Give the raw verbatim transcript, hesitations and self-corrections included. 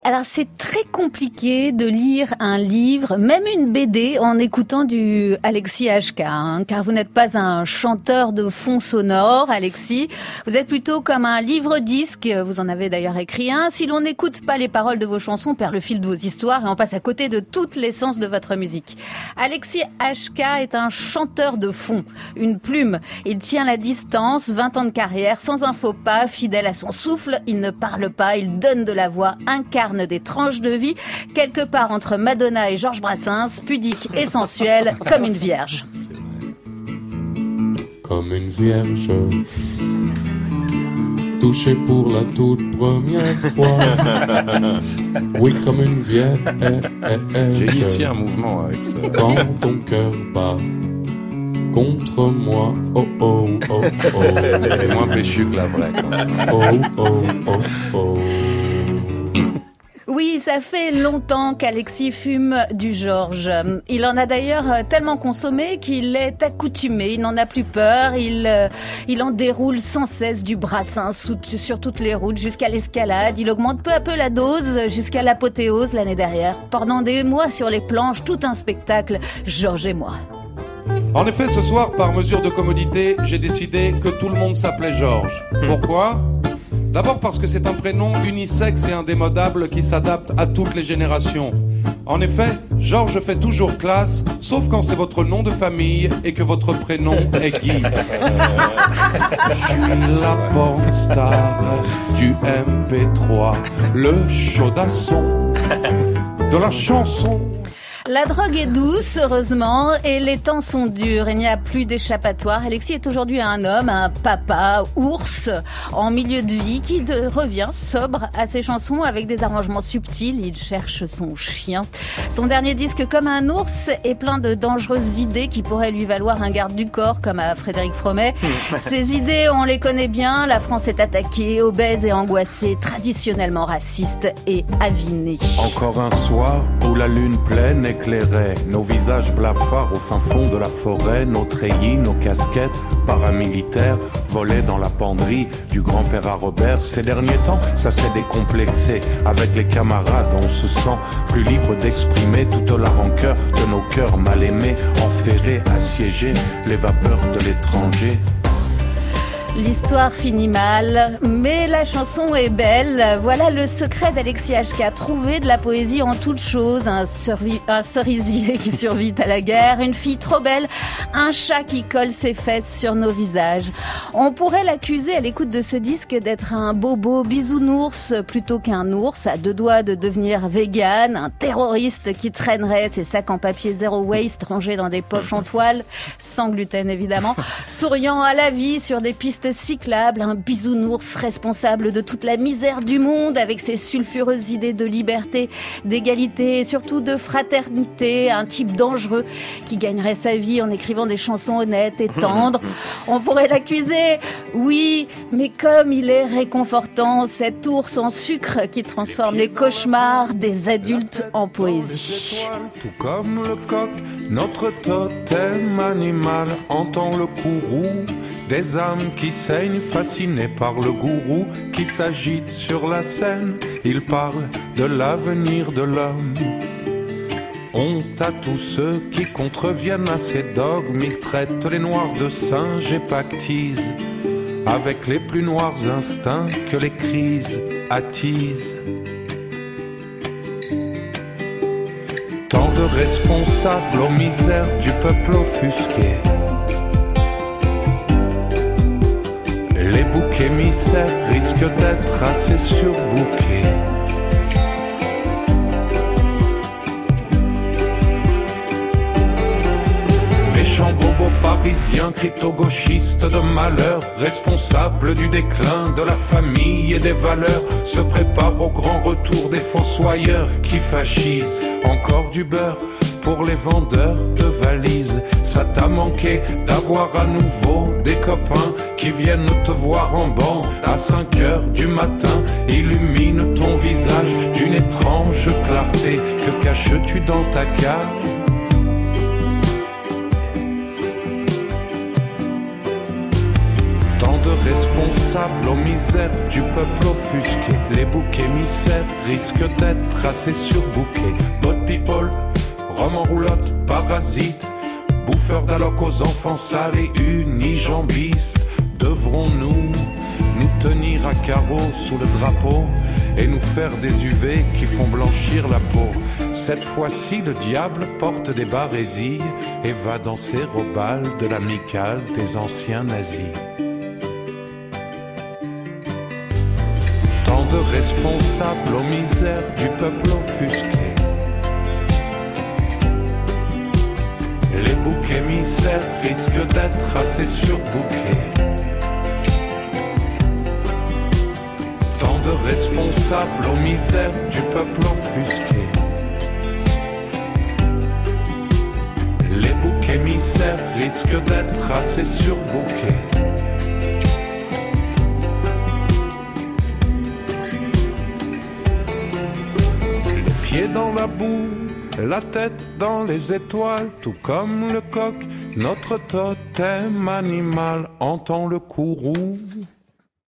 Alors c'est très compliqué de lire un livre, même une B D, en écoutant du Alexis H K, hein, car vous n'êtes pas un chanteur de fond sonore, Alexis. Vous êtes plutôt comme un livre-disque, vous en avez d'ailleurs écrit un. Si l'on n'écoute pas les paroles de vos chansons, on perd le fil de vos histoires et on passe à côté de toute l'essence de votre musique. Alexis H K est un chanteur de fond, une plume. Il tient la distance, vingt ans de carrière, sans un faux pas, fidèle à son souffle. Il ne parle pas, il donne de la voix, incarne des tranches de vie, quelque part entre Madonna et Georges Brassens, pudique et sensuelle, comme une vierge. Comme une vierge, touchée pour la toute première fois. Oui, comme une vierge. J'ai initié un mouvement avec ça. Quand ton cœur bat contre moi, oh oh oh oh. C'est moins péchu que la vraie. Oh oh oh oh. Oui, ça fait longtemps qu'Alexis fume du Georges. Il en a d'ailleurs tellement consommé qu'il est accoutumé, il n'en a plus peur, il, euh, il en déroule sans cesse du Brassens sous, sur toutes les routes jusqu'à l'escalade. Il augmente peu à peu la dose jusqu'à l'apothéose l'année dernière. Pendant des mois sur les planches, tout un spectacle, Georges et moi. En effet, ce soir, par mesure de commodité, j'ai décidé que tout le monde s'appelait Georges. Pourquoi ? D'abord parce que c'est un prénom unisexe et indémodable qui s'adapte à toutes les générations. En effet, Georges fait toujours classe, sauf quand c'est votre nom de famille et que votre prénom est Guy. Je suis la porn star du M P trois, le chaudasson de la chanson. La drogue est douce, heureusement, et les temps sont durs. Il n'y a plus d'échappatoire. Alexis est aujourd'hui un homme, un papa, ours, en milieu de vie, qui de, revient sobre à ses chansons avec des arrangements subtils. Il cherche son chien. Son dernier disque, Comme un ours, est plein de dangereuses idées qui pourraient lui valoir un garde du corps, comme à Frédéric Fromet. Ces idées, on les connaît bien. La France est attaquée, obèse et angoissée, traditionnellement raciste et avinée. Encore un soir où la lune pleine éclairait nos visages blafards au fin fond de la forêt, nos treillis, nos casquettes paramilitaires volaient dans la penderie du grand-père à Robert. Ces derniers temps, ça s'est décomplexé. Avec les camarades, on se sent plus libre d'exprimer toute la rancœur de nos cœurs mal aimés, enferrés, assiégés, les vapeurs de l'étranger. L'histoire finit mal, mais la chanson est belle. Voilà le secret d'Alexis H K. Trouver de la poésie en toutes choses. Un, survi- un cerisier qui survit à la guerre, une fille trop belle, un chat qui colle ses fesses sur nos visages. On pourrait l'accuser à l'écoute de ce disque d'être un bobo bisounours plutôt qu'un ours, à deux doigts de devenir vegan, un terroriste qui traînerait ses sacs en papier zéro waste rangés dans des poches en toile, sans gluten évidemment, souriant à la vie sur des pistes cyclable, un bisounours responsable de toute la misère du monde avec ses sulfureuses idées de liberté, d'égalité et surtout de fraternité, un type dangereux qui gagnerait sa vie en écrivant des chansons honnêtes et tendres. On pourrait l'accuser, oui, mais comme il est réconfortant, cet ours en sucre qui transforme les cauchemars des adultes en poésie. Tout comme le coq, notre totem animal entend le courroux des âmes qui saignent, fascinés par le gourou qui s'agite sur la scène. Il parle de l'avenir de l'homme. Honte à tous ceux qui contreviennent à ces dogmes. Il traite les noirs de singes et pactise avec les plus noirs instincts que les crises attisent. Tant de responsables aux misères du peuple offusqué. Les boucs émissaires risquent d'être assez surbookés. Méchants bobos parisiens, crypto-gauchistes de malheur, responsables du déclin de la famille et des valeurs, se préparent au grand retour des fossoyeurs qui fascisent. Encore du beurre pour les vendeurs de valises. Ça t'a manqué d'avoir à nouveau des copains qui viennent te voir en banc à cinq heures du matin. Illumine ton visage d'une étrange clarté. Que caches-tu dans ta cave? Tant de responsables aux misères du peuple offusqué. Les boucs émissaires risquent d'être assez surbookés. Bot people, rhum en roulotte, parasites, bouffeurs d'alloc aux enfants sales et unijambistes. Devrons-nous nous tenir à carreau sous le drapeau et nous faire des U V qui font blanchir la peau? Cette fois-ci, le diable porte des barésilles et va danser au bal de l'amicale des anciens nazis. Tant de responsables aux misères du peuple offusqué. Les boucs émissaires risquent d'être assez surbookés. Tant de responsables aux misères du peuple offusqué. Les boucs émissaires risquent d'être assez surbookés. Les pieds dans la boue, la tête dans les étoiles, tout comme le coq, notre totem animal entend le courroux.